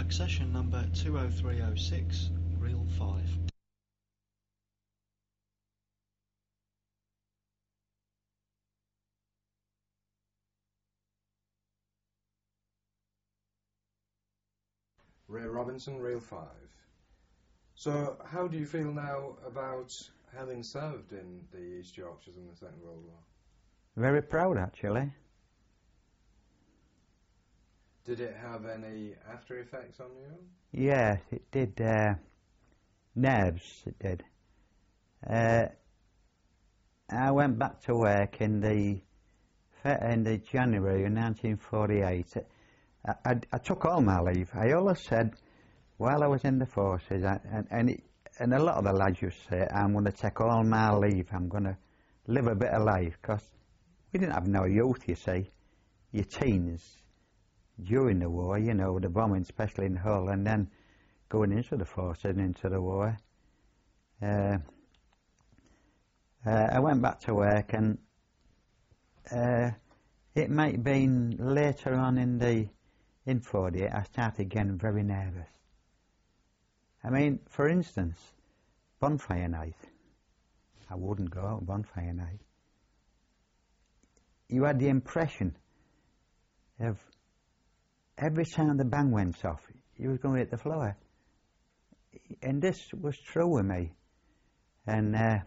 Accession number 20306, reel 5. Ray Robinson, reel 5. So, how do you feel now about having served in the East Yorkshires in the Second World War? Very proud, actually. Did it have any after effects on you? Yes, it did. Nerves, it did. I went back to work in the January of 1948. I took all my leave. I always said, while I was in the forces, and a lot of the lads used to say, I'm going to take all my leave. I'm going to live a bit of life, because we didn't have no youth, you see. Your teens during the war, you know, the bombing, especially in Hull, and then going into the forces and into the war. I went back to work, and it might have been later on in 48 I started getting very nervous. I mean, for instance, bonfire night. I wouldn't go out bonfire night. You had the impression of every time the bang went off, you was going to hit the floor. And this was true with me. And I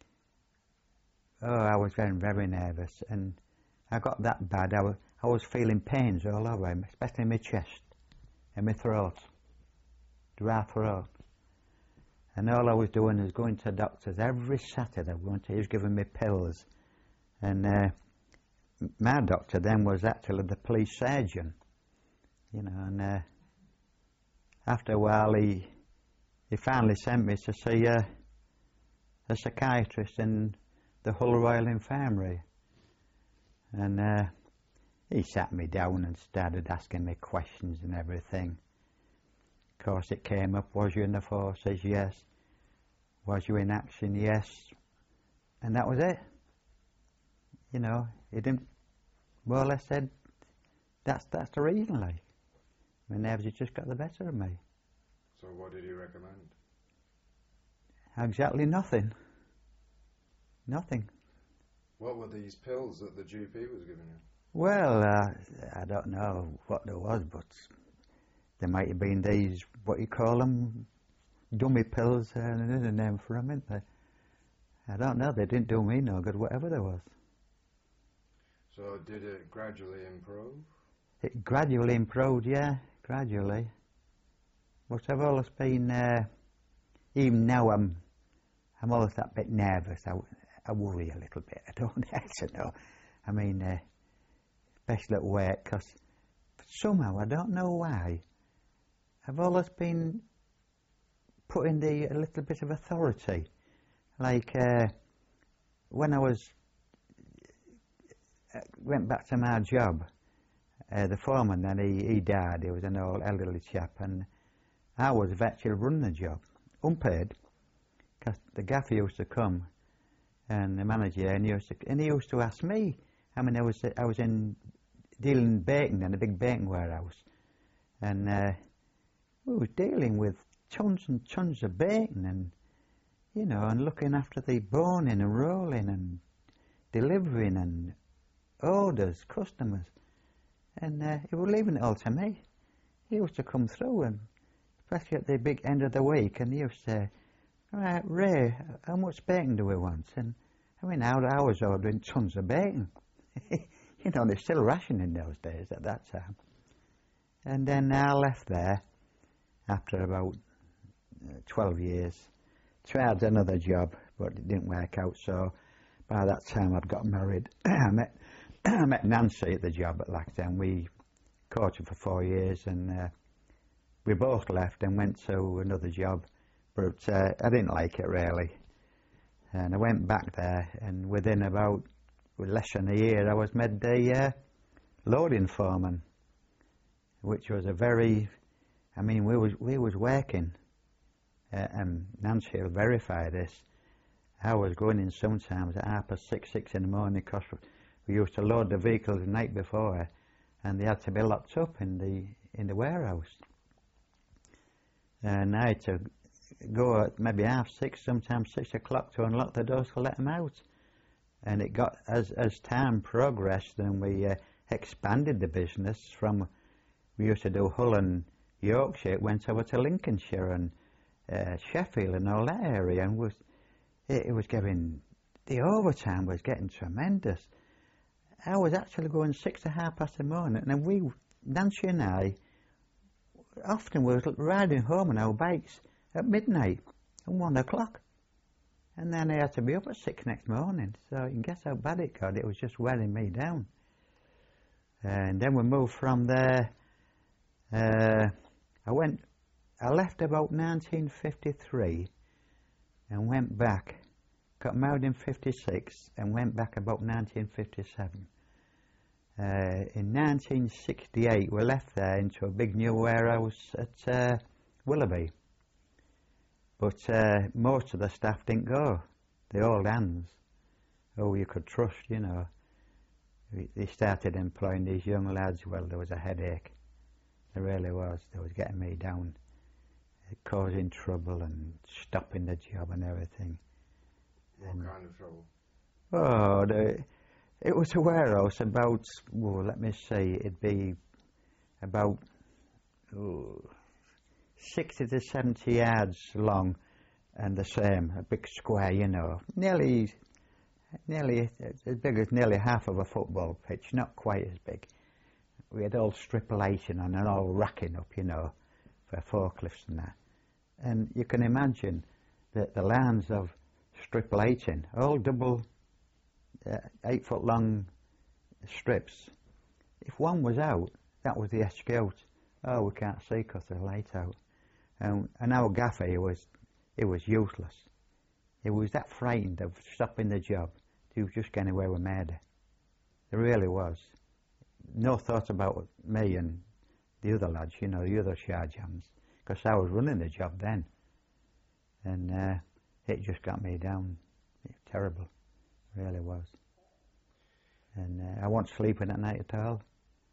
was getting very nervous, and I got that bad. I was feeling pains all over, especially in my chest and my throat, dry throat. And all I was doing was going to doctors every Saturday. He was giving me pills. And my doctor then was actually the police surgeon, you know. And after a while, he finally sent me to see a psychiatrist in the Hull Royal Infirmary. And he sat me down and started asking me questions and everything. Of course, it came up, was you in the forces? Yes. Was you in action? Yes. And that was it. You know, he didn't, more or less said, that's the reason, like. My nerves had just got the better of me. So what did he recommend? Exactly nothing. Nothing. What were these pills that the GP was giving you? Well, I don't know what there was, but there might have been these, what you call them, dummy pills, and there's a name for them, isn't there? I don't know, they didn't do me no good, whatever there was. So did it gradually improve? It gradually improved, yeah, gradually. But I've always been, even now I'm always that bit nervous. I worry a little bit. I don't know. I mean, especially at work, because somehow, I don't know why, I've always been putting a little bit of authority. Like, when I went back to my job, the foreman then, he died. He was an old elderly chap, and I was actually running the job, unpaid, because the gaffer used to come, and the manager, and he used to ask me. I mean, I was in dealing bacon in a big bacon warehouse, and we was dealing with tons and tons of bacon, and you know, and looking after the boning and rolling and delivering and orders, customers, and he was leaving it all to me. He used to come through, and especially at the big end of the week, and he used to say, "Right, Ray, how much bacon do we want?" And I mean, I was ordering tons of bacon. You know, they're still rationing those days at that time. And then I left there after about 12 years. Tried another job, but it didn't work out. So by that time I'd got married. I met Nancy at the job at Lacktown. We courted for 4 years, and we both left and went to another job. But I didn't like it really. And I went back there, and within about less than a year I was made the loading foreman, which was a very, I mean, we was working, and Nancy will verify this. I was going in sometimes at 6:30 in the morning, because we used to load the vehicles the night before, and they had to be locked up in the warehouse. And I had to go at maybe 6:30, sometimes 6 o'clock to unlock the doors to let them out. And it got, as time progressed and we expanded the business from, we used to do Hull and Yorkshire, it went over to Lincolnshire and Sheffield and all that area, and it was getting, the overtime was getting tremendous. I was actually going 6 to half past the morning, and we, Nancy and I, often was riding home on our bikes at midnight and 1 o'clock. And then I had to be up at 6 next morning, so you can guess how bad it got. It was just wearing me down. And then we moved from there. I left about 1953 and went back, got married in 56 and went back about 1957. In 1968 we left there into a big new warehouse at Willoughby. But most of the staff didn't go, the old hands, who you could trust, you know. They started employing these young lads. Well, there was a headache. There really was. They was getting me down, causing trouble and stopping the job and everything. What kind of trouble? Oh, it was a warehouse about, well, let me see, it'd be about 60 to 70 yards long and the same, a big square, you know, nearly as big as nearly half of a football pitch, not quite as big. We had all strip lighting on and all racking up, you know, for forklifts and that. And you can imagine that the lines of strip lighting, all double 8 foot long strips, if one was out, that was the escape. Oh, we can't see because the light's out. And our gaffer, he was useless. He was that frightened of stopping the job. He was just getting away with murder. There really was. No thought about me and the other lads, you know, the other sergeants, because I was running the job then. And it just got me down. It was terrible. It really was. And I wasn't sleeping at night at all.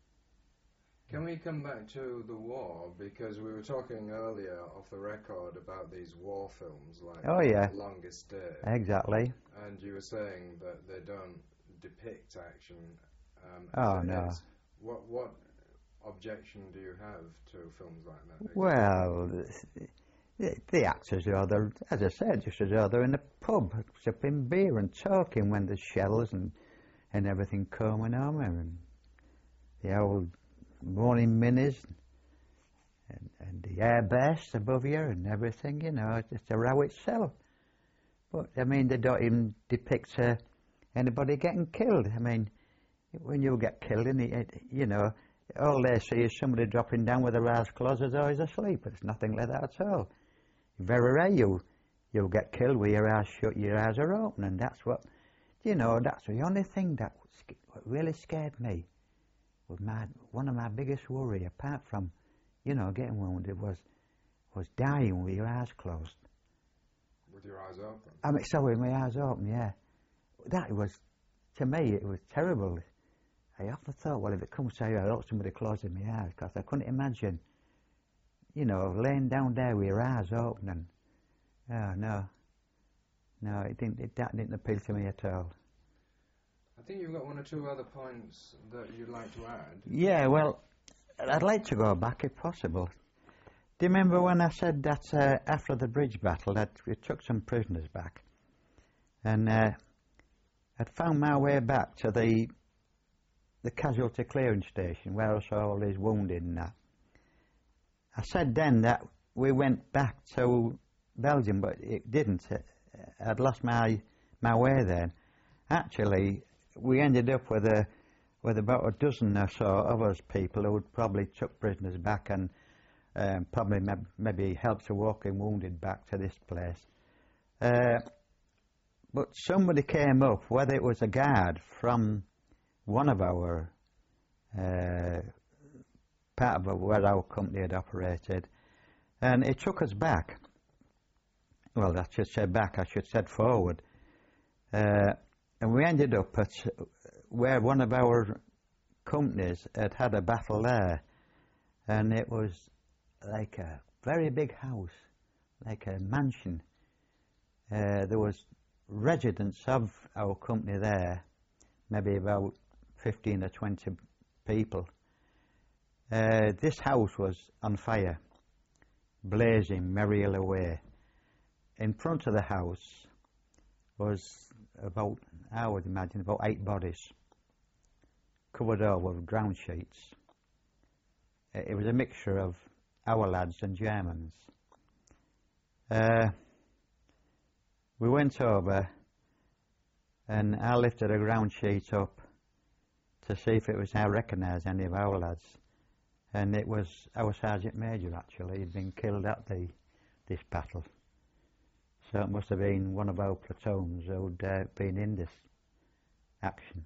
Can we come back to the war? Because we were talking earlier off the record about these war films, like Oh, yeah. Longest Day. Exactly. And you were saying that they don't depict action. Oh, no. What objection do you have to films like that? Well, the actors are there, as I said, just as though they're in a pub, sipping beer and talking when there's shells and everything coming on, and the old morning minis and the airbursts above you and everything, you know, it's just a row itself. But, I mean, they don't even depict anybody getting killed. I mean, when you get killed, you know, all they see is somebody dropping down with their eyes closed as though he's asleep. It's nothing like that at all. Very rare you'll get killed with your eyes shut, your eyes are open, and that's what, you know, that's the only thing that what really scared me. Was one of my biggest worry, apart from, you know, getting wounded, was dying with your eyes closed. With your eyes open? I mean, sorry, with my eyes open, yeah. That was, to me, it was terrible. I often thought, well, if it comes to you, I hope somebody closing my eyes, because I couldn't imagine, you know, laying down there with your eyes open and, oh, no. No, that didn't appeal to me at all. I think you've got one or two other points that you'd like to add. Yeah, well, I'd like to go back if possible. Do you remember when I said that after the bridge battle that we took some prisoners back? And I'd found my way back to the casualty clearing station where I saw all these wounded and that. I said then that we went back to Belgium, but it didn't. I'd lost my way then. Actually, we ended up with about a dozen or so of us people who would probably took prisoners back and probably maybe helped the walking wounded back to this place. But somebody came up, whether it was a guard from one of our part of where our company had operated, and it took us back. Well, I should say back, I should say forward. And we ended up at where one of our companies had a battle there, and it was like a very big house, like a mansion. There was residents of our company there, maybe about 15 or 20 people. This house was on fire, blazing merrily away. In front of the house was about, I would imagine, about 8 bodies, covered over with ground sheets. It was a mixture of our lads and Germans. We went over and I lifted a ground sheet up to see if it was, I recognised any of our lads. And it was our Sergeant Major actually. He'd been killed at this battle. So it must have been one of our platoons who'd been in this action.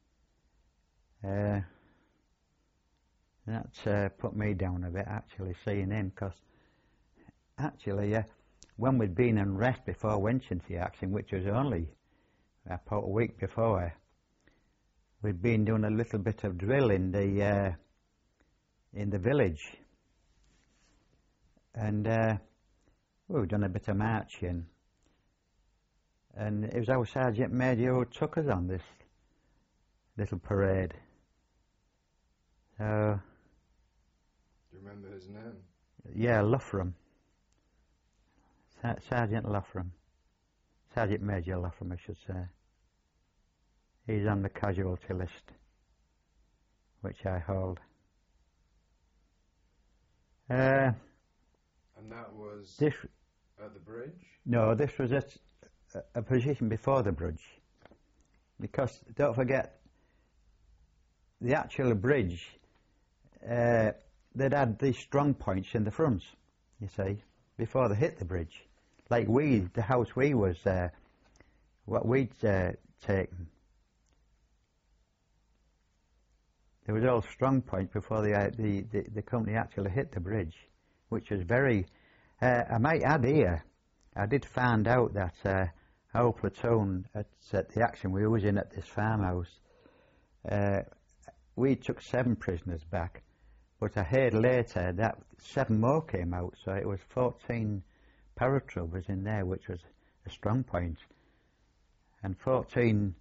That put me down a bit actually, seeing him, because actually when we'd been in rest before went into the action, which was only about a week before, we'd been doing a little bit of drill in the village, and we'd done a bit of marching, and it was our Sergeant Major who took us on this little parade. So, do you remember his name? Yeah, Loughram. Sergeant Loughram. Sergeant Major Loughram, I should say. He's on the casualty list, which I hold. And that was this, at the bridge? No, this was at a position before the bridge. Because, don't forget, the actual bridge, they'd had these strong points in the front, you see, before they hit the bridge. Like the house we was, what we'd taken. There was all strong points before the company actually hit the bridge, which was very, I might add here, I did find out that our platoon at the action we was in at this farmhouse, we took 7 prisoners back, but I heard later that 7 more came out, so it was 14 paratroopers in there, which was a strong point, and 14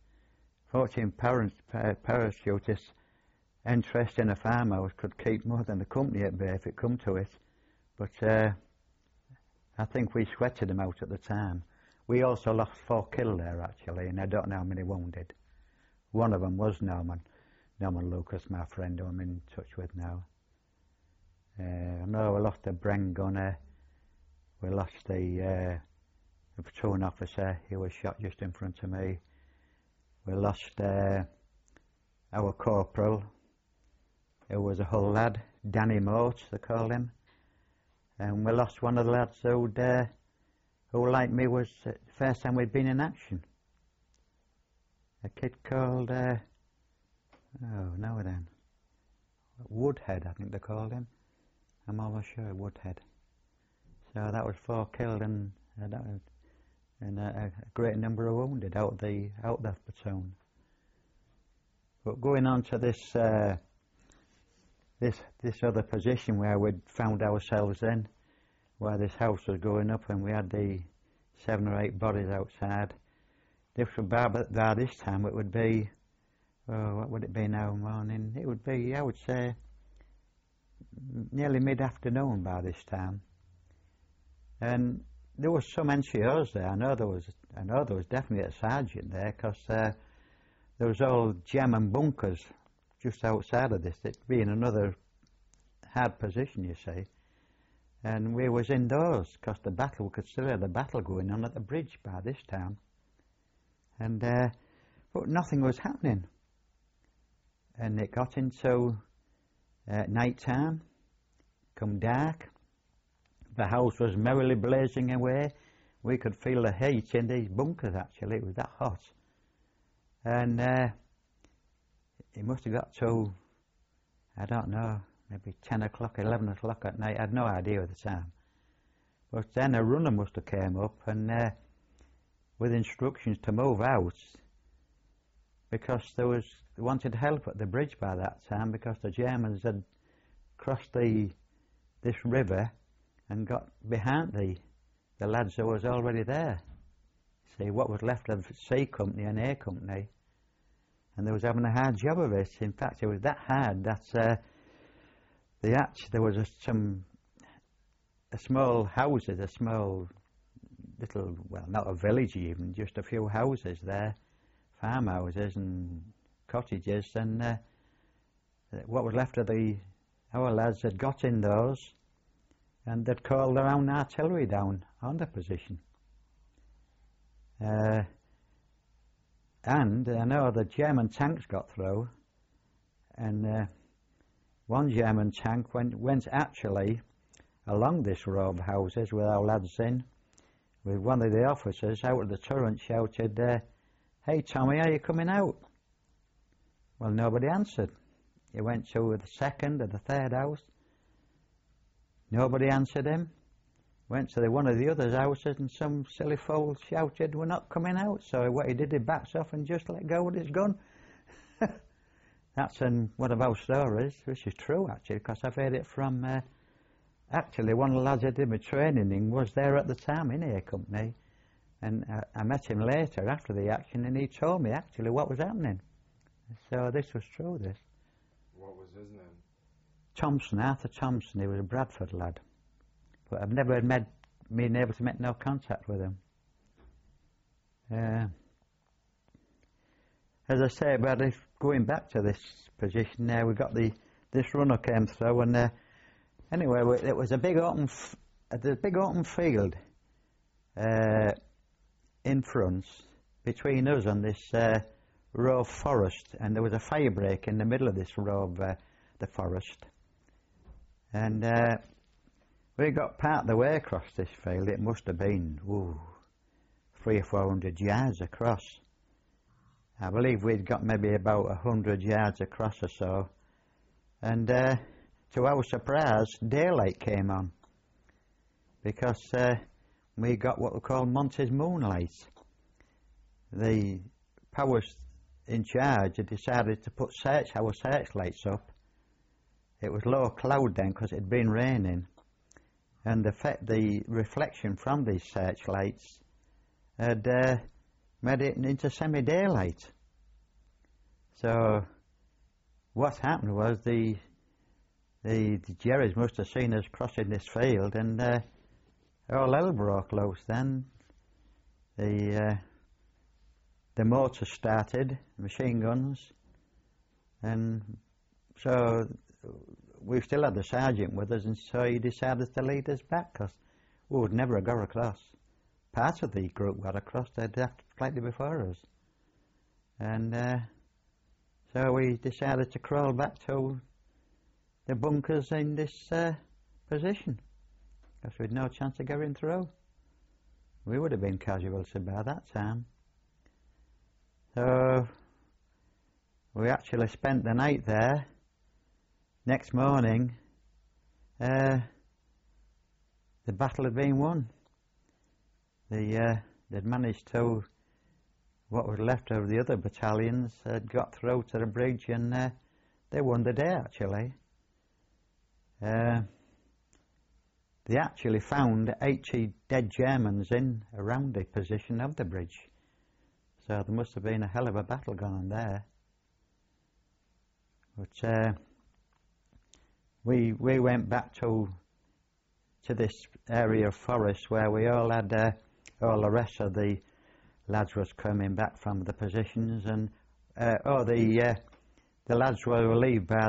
parachutists interest in a farmhouse could keep more than the company at bay if it come to it. But I think we sweated them out at the time. We also lost 4 killed there actually, and I don't know how many wounded. One of them was Norman Lucas, my friend, who I'm in touch with now. I know we lost a Bren gunner. We lost the platoon officer. He was shot just in front of me. We lost our corporal. It was a Hull lad, Danny Moat, they called him. And we lost one of the lads who, like me, was the first time we'd been in action. A kid called, Woodhead, I think they called him. I'm almost sure, Woodhead. So that was 4 killed and a great number of wounded out the platoon. But going on to this other position where we'd found ourselves in, where this house was going up and we had the 7 or 8 bodies outside. This would by this time it would be, what would it be now morning? It would be, I would say, nearly mid-afternoon by this time. And there was some NCOs there. I know there was definitely a sergeant there, because there was all German bunkers just outside of this. It'd be in another hard position, you see. And we was indoors, because we could still hear the battle going on at the bridge by this time. And but nothing was happening. And it got into night time, come dark. The house was merrily blazing away. We could feel the heat in these bunkers actually, it was that hot. And it must have got to, I don't know, maybe 10 o'clock, 11 o'clock at night. I had no idea at the time. But then a runner must have came up and with instructions to move out, because they wanted help at the bridge by that time, because the Germans had crossed this river and got behind the lads who was already there. See, what was left of C Company and A Company, and they was having a hard job of it. In fact, it was that hard that there was a small houses, a small little, well, not a village even, just a few houses there, farmhouses and cottages, and what was left of our lads had got in those, and they'd called their own artillery down on the position. And I know the German tanks got through, and one German tank went actually along this row of houses with our lads in, with one of the officers out of the turret shouted, "Hey Tommy, are you coming out?" Well, nobody answered. He went to the second or the third house. Nobody answered him. Went to one of the other houses, and some silly fool shouted, "We're not coming out." So what he did, he backs off and just let go with his gun. That's one of our stories, which is true actually, because I've heard it from, actually one of the lads I did my training in was there at the time in A Company, and I met him later after the action, and he told me actually what was happening. So this was true, this. What was his name? Thompson, Arthur Thompson. He was a Bradford lad. But I've never been able to make no contact with him. As I say, about this, going back to this position there, we got this runner came through, and anyway, it was a big open field in front between us and this row of forest, and there was a fire break in the middle of this row of the forest, and we got part of the way across this field. It must have been 300 or 400 yards across. I believe we'd got maybe about 100 yards across or so, and to our surprise, daylight came on, because we got what we call Monty's moonlight. The powers in charge had decided to put our searchlights up. It was low cloud then because it had been raining, and the reflection from these searchlights had made it into semi-daylight. So what happened was the Jerrys must have seen us crossing this field, and all hell broke loose then. The motor started, machine guns, and so we still had the sergeant with us, and so he decided to lead us back, because we would never have got across. Part of the group got across, they'd left slightly before us. And so we decided to crawl back to the bunkers in this position, because we had no chance of getting through. We would have been casualties by that time. So we actually spent the night there. Next morning, the battle had been won. They'd managed to, what was left of the other battalions had got through to the bridge, and they won the day actually. They actually found 80 dead Germans in around the position of the bridge. So there must have been a hell of a battle going on there. But we went back to this area of forest where we all had all the rest of the lads was coming back from the positions, and the lads were relieved by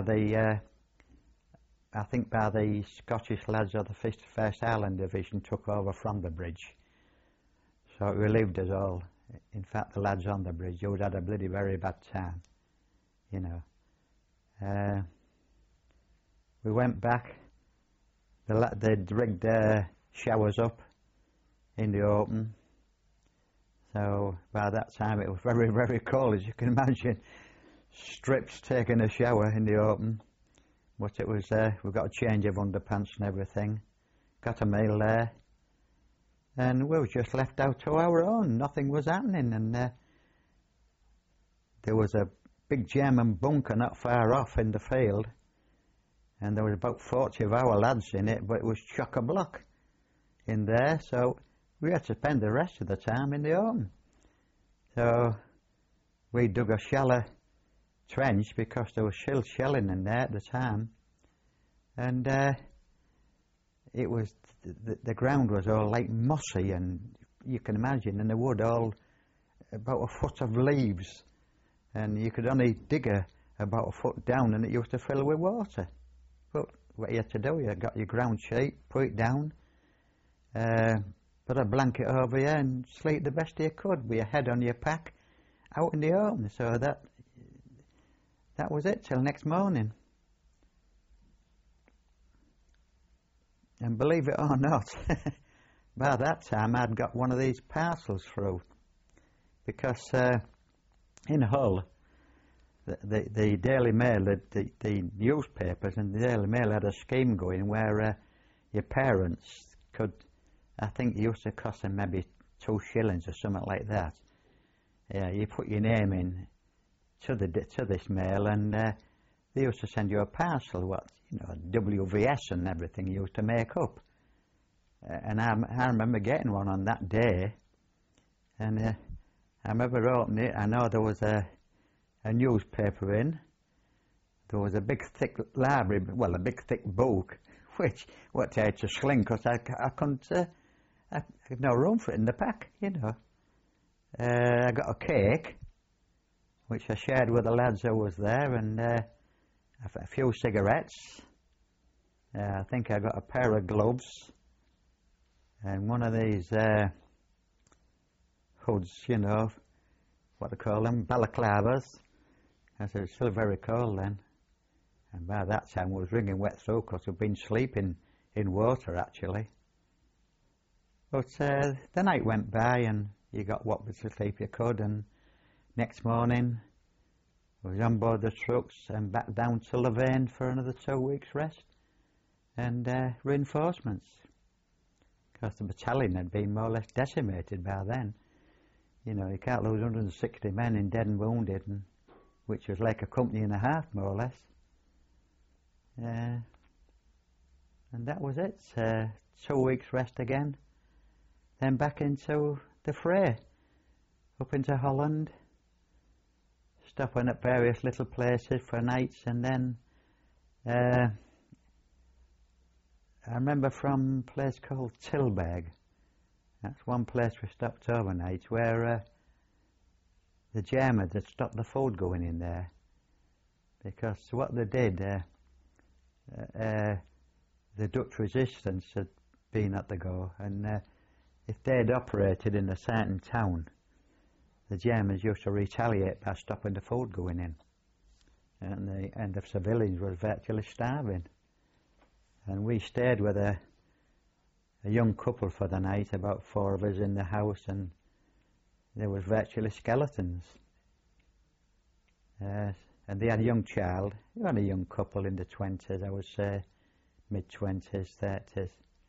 I think by the Scottish lads of the 51st Highland Division took over from the bridge. So it relieved us all. In fact, the lads on the bridge, they would had a bloody very bad time, you know. We went back, they'd rigged showers up in the open, so by that time it was very, very cold, as you can imagine. Strips taking a shower in the open, but it was, we got a change of underpants and everything, got a meal there, and we were just left out to our own. Nothing was happening, and there was a big German bunker not far off in the field, and there was about 40 of our lads in it, but it was chock-a-block in there, so we had to spend the rest of the time in the open. So we dug a shallow trench because there was still shelling in there at the time, and it was the ground was all like mossy, and you can imagine, and the wood all about a foot of leaves, and you could only dig about a foot down, and it used to fill with water. But what you had to do, you got your ground sheet, put it down, put a blanket over you, and sleep the best you could with your head on your pack out in the open. So that was it till next morning. And believe it or not, by that time I'd got one of these parcels through, because in Hull, the Daily Mail, the newspapers and the Daily Mail had a scheme going where your parents could, I think it used to cost them maybe 2 shillings or something like that. Yeah, you put your name in to this mail, and they used to send you a parcel, WVS and everything you used to make up. And I remember getting one on that day, and I remember opening it. I know there was a newspaper in. There was a big thick library, well, a big thick book, which what I had to sling because I couldn't, I had no room for it in the pack, I got a cake, which I shared with the lads who was there, and a few cigarettes. I think I got a pair of gloves and one of these hoods, what they call them, balaclavas. I said, it's still very cold then. And by that time I was wringing wet through because I'd been sleeping in water actually. But the night went by and you got what was to sleep you could, and next morning I was on board the trucks and back down to Louvain for another 2 weeks rest and reinforcements, because the battalion had been more or less decimated by then. You can't lose 160 men in dead and wounded, which was like a company and a half, more or less. And that was it. 2 weeks rest again. Then back into the fray, up into Holland, stopping at various little places for nights, and then I remember from a place called Tilburg. That's one place we stopped overnight, where the Germans had stopped the food going in there, because what they did, the Dutch resistance had been at the go, and if they'd operated in a certain town, the Germans used to retaliate by stopping the food going in, and the civilians were virtually starving. And we stayed with a young couple for the night, about 4 of us in the house, and there was virtually skeletons. And they had a young child. They were a young couple in the 20s, I would say, mid-20s, 30s.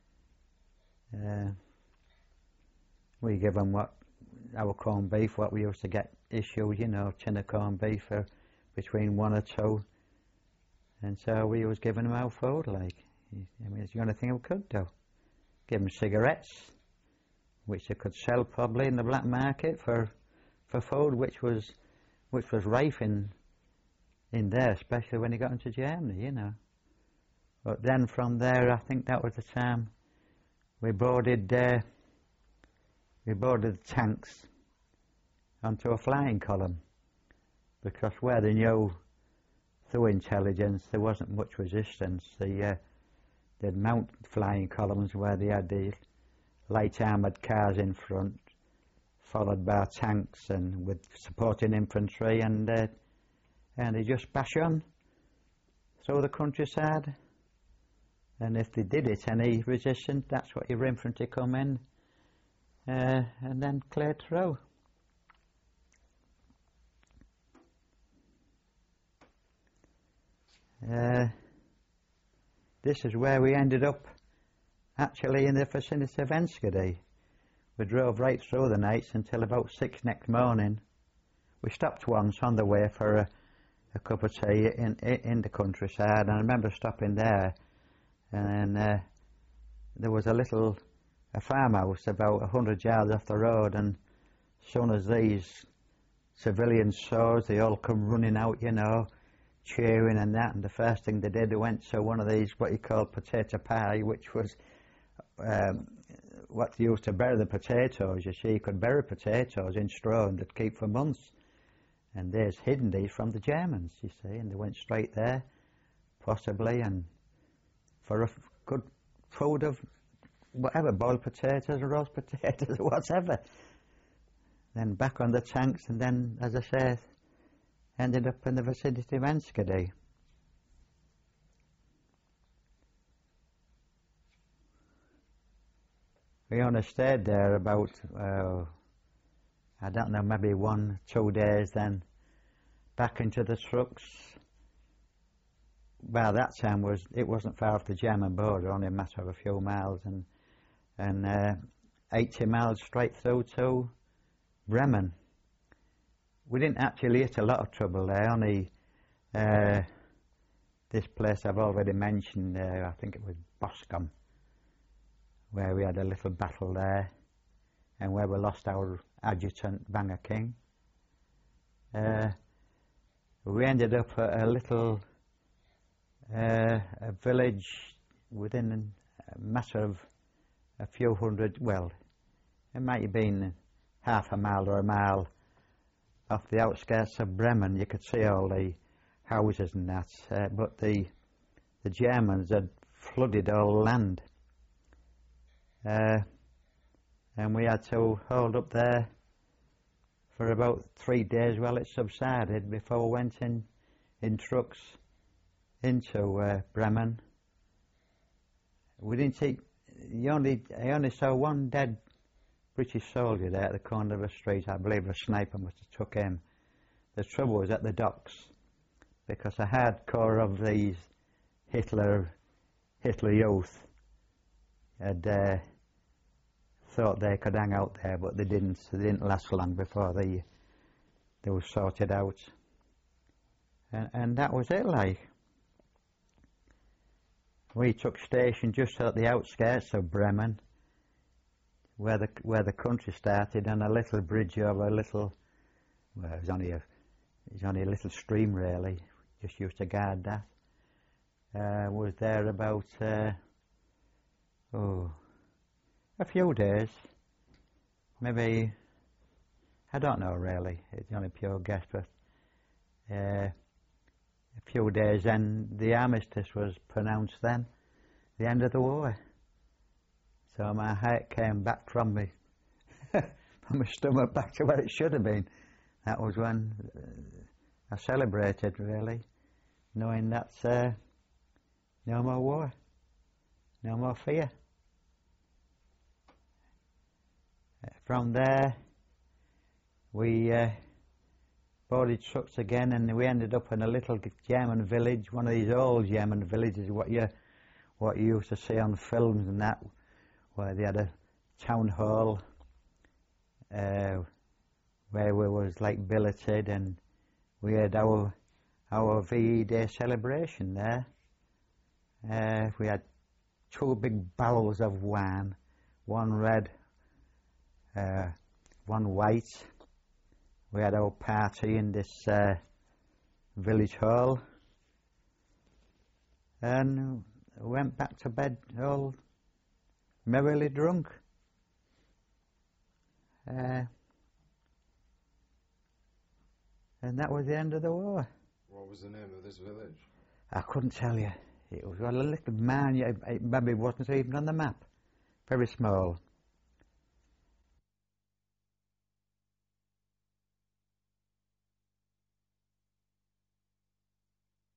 We give them our corned beef, what we used to get issued, tin of corned beef for between 1 or 2. And so we was giving them our food, like. It's the only thing we could do. Give them cigarettes, which they could sell probably in the black market for food, which was rife in there, especially when you got into Germany, But then from there, I think that was the time we boarded the tanks onto a flying column, because where they knew through intelligence there wasn't much resistance, they'd mount flying columns where they had the light armoured cars in front, followed by tanks and with supporting infantry, and they just bash on through the countryside. And if they did it, any resistance, that's what your infantry come in and then cleared through. This is where we ended up, actually in the vicinity of Enschede. We drove right through the nights until about 6 next morning. We stopped once on the way for a cup of tea in the countryside, and I remember stopping there, and there was a farmhouse about 100 yards off the road, and as soon as these civilians saw us, they all come running out, you know, cheering and that, and the first thing they did, they went to one of these, what you call potato pie, which was what they used to bury the potatoes. You see, you could bury potatoes in straw and they'd keep for months. And they'd hidden these from the Germans, you see, and they went straight there, possibly, and for a good food of whatever, boiled potatoes or roast potatoes or whatever. Then back on the tanks, and then, as I say, ended up in the vicinity of Enschede. We only stayed there about, I don't know, maybe 1-2 days, then back into the trucks. By that time it wasn't far off the German border, only a matter of a few miles, and 80 miles straight through to Bremen. We didn't actually hit a lot of trouble there, only this place I've already mentioned, I think it was Boscombe, where we had a little battle there, and where we lost our adjutant, Banger King. We ended up at a little a village within a matter of a few hundred, well, it might have been half a mile or a mile off the outskirts of Bremen. You could see all the houses and that, but the Germans had flooded all land. And we had to hold up there for about 3 days while it subsided before we went in trucks into Bremen. We didn't see, I only saw one dead British soldier there at the corner of a street. I believe a sniper must have took him. The trouble was at the docks, because a hardcore of these Hitler youth had thought they could hang out there, but they didn't. So they didn't last long before they were sorted out. And that was it, like. We took station just at the outskirts of Bremen, where the country started, on a little bridge over a little, well, it was only a little stream really, just used to guard that. Was there about a few days, maybe, I don't know really, it's only pure guess, but a few days, then the armistice was pronounced then, the end of the war. So my heart came back from me, from my stomach back to where it should have been. That was when I celebrated really, knowing that's no more war, no more fear. From there we boarded trucks again, and we ended up in a little German village, one of these old German villages, what you used to see on films and that, where they had a town hall where we was like billeted, and we had our VE Day celebration there. We had 2 big barrels of wine, one red, one white. We had our party in this village hall, and went back to bed all merrily drunk. And that was the end of the war. What was the name of this village? I couldn't tell you. It was a little man, it maybe wasn't even on the map. Very small.